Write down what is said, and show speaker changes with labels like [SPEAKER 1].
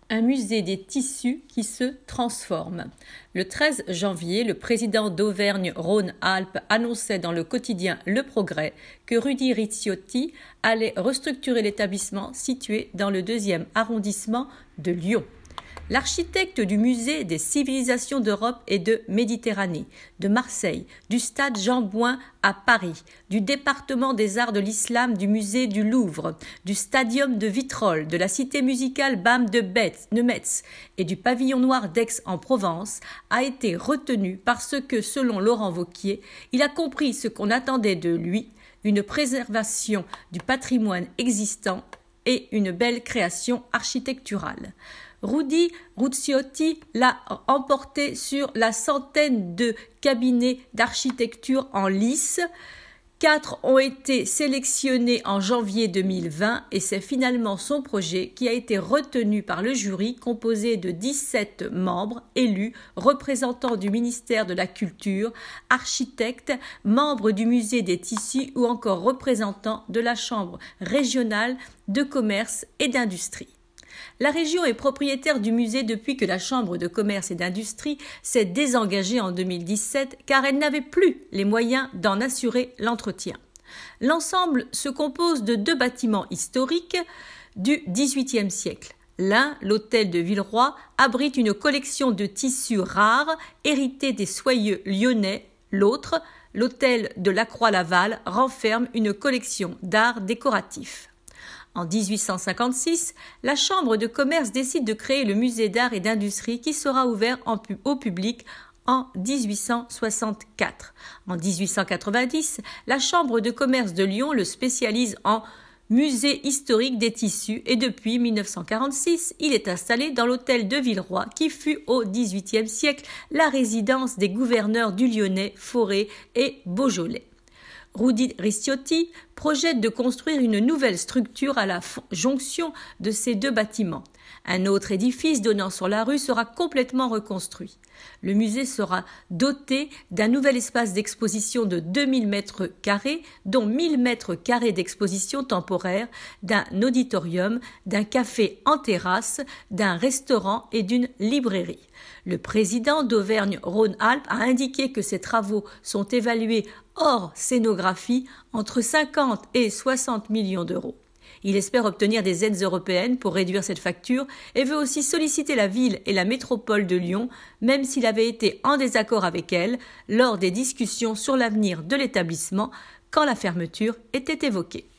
[SPEAKER 1] Un musée des tissus qui se transforme. Le 13 janvier, le président d'Auvergne-Rhône-Alpes annonçait dans le quotidien Le Progrès que Rudy Ricciotti allait restructurer l'établissement situé dans le 2e arrondissement de Lyon. L'architecte du musée des civilisations d'Europe et de Méditerranée, de Marseille, du stade Jean-Bouin à Paris, du département des arts de l'islam du musée du Louvre, du stadium de Vitrolles, de la cité musicale BAM de Metz et du pavillon noir d'Aix-en-Provence, a été retenu parce que, selon Laurent Wauquiez, il a compris ce qu'on attendait de lui, une préservation du patrimoine existant et une belle création architecturale. Rudy Ricciotti l'a emporté sur la centaine de cabinets d'architecture en lice. 4 ont été sélectionnés en janvier 2020 et c'est finalement son projet qui a été retenu par le jury composé de 17 membres élus, représentants du ministère de la Culture, architectes, membres du musée des tissus ou encore représentants de la Chambre régionale de commerce et d'industrie. La région est propriétaire du musée depuis que la Chambre de commerce et d'industrie s'est désengagée en 2017 car elle n'avait plus les moyens d'en assurer l'entretien. L'ensemble se compose de 2 bâtiments historiques du XVIIIe siècle. L'un, l'hôtel de Villeroy, abrite une collection de tissus rares hérités des soyeux lyonnais. L'autre, l'hôtel de Lacroix-Laval, renferme une collection d'art décoratif. En 1856, la Chambre de commerce décide de créer le musée d'art et d'industrie qui sera ouvert au public en 1864. En 1890, la Chambre de commerce de Lyon le spécialise en musée historique des tissus et depuis 1946, il est installé dans l'hôtel de Villeroy qui fut au XVIIIe siècle la résidence des gouverneurs du Lyonnais, Forêt et Beaujolais. Rudy Ricciotti projette de construire une nouvelle structure à la jonction de ces 2 bâtiments. Un autre édifice donnant sur la rue sera complètement reconstruit. Le musée sera doté d'un nouvel espace d'exposition de 2000 mètres carrés, dont 1000 mètres carrés d'exposition temporaire, d'un auditorium, d'un café en terrasse, d'un restaurant et d'une librairie. Le président d'Auvergne-Rhône-Alpes a indiqué que ces travaux sont évalués hors scénographie entre 50 et 60 millions d'euros. Il espère obtenir des aides européennes pour réduire cette facture et veut aussi solliciter la ville et la métropole de Lyon, même s'il avait été en désaccord avec elle lors des discussions sur l'avenir de l'établissement quand la fermeture était évoquée.